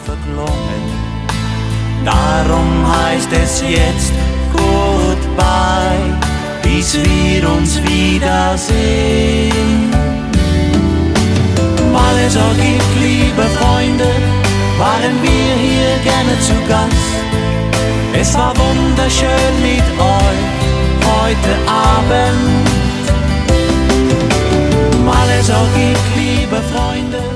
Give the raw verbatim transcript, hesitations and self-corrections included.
verklungen. Darum heißt es jetzt Goodbye, bis wir uns wiedersehen. Weil es auch gibt, liebe Freunde, waren wir hier gerne zu Gast. Es war wunderschön mit euch heute Abend. Weil es auch gibt, liebe Freunde,